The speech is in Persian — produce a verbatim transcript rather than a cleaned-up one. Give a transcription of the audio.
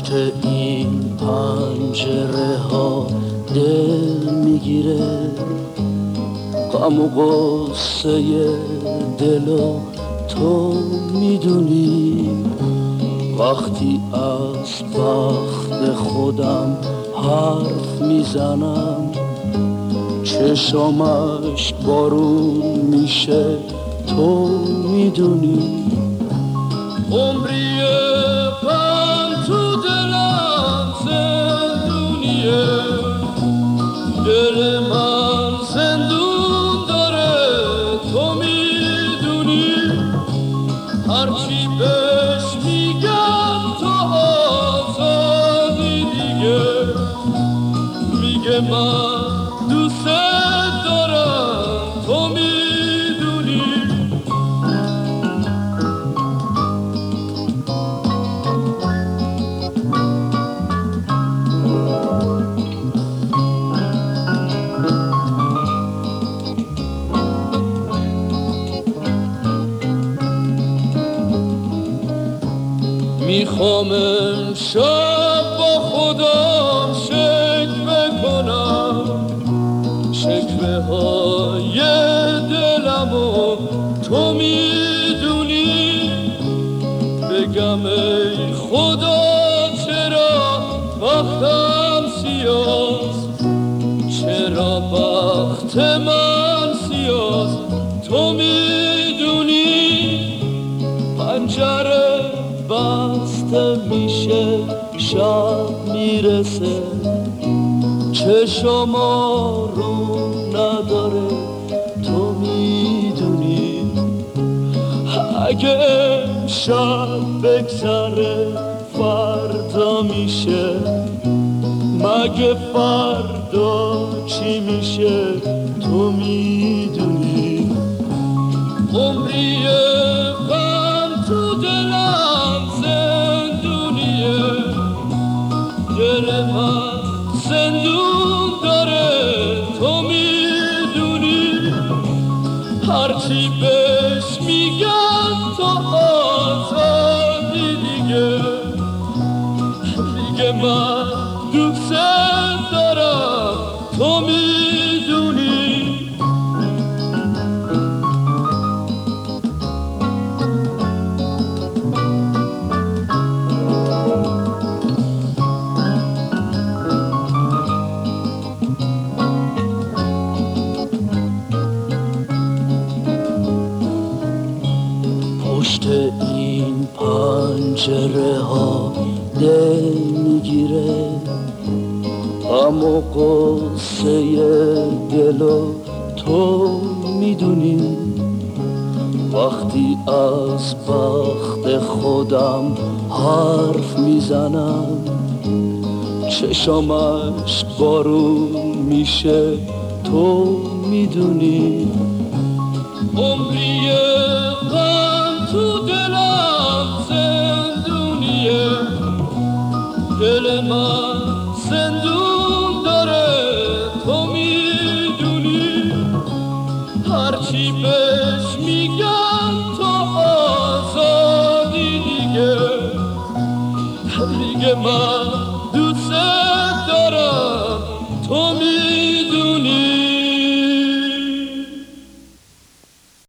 پشت این پنجره ها دل میگیره، غم و غصه دلو تو میدونی. وقتی از بخت خودم حرف میزنم، چشمش بارون میشه تو میدونی. عمریه غم تو دلم زندونیه، دل من زندون داره تو میدونی. هرچی بهش میگم تو آزادی دیگه، میگه من دوست دارم تو میدونی. میخوام امشب با خودم شکوه کنم، شکوه های دلمو تو میدونی. بگم ای خدا چرا بختم سیاست، چرا بخت من سیاست تو میدونی. پنجره بسته میشه شب میرسه، چشم آروم نداره تو میدونی. اگه امشب بگذره فردا میشه، مگه فردا چی میشه تو میدونی. عمریه غم تو دلم زندونیه، دل من زندون داره تو میدونی. هرچی بهش میگم تو آزادی دیگه، میگه من دوست دارم تو میدونی. پشت این پنجره ها دل میگیره، غم و غصه دلو تو میدونی. وقتی از بخت خودم حرف میزنم، چشمش بارون میشه تو میدونی. عمریه غم تو دلم زندونیه، دل من زندون داره تو میدونی. هرچی بهش میگم تو آزادی دیگه، میگه من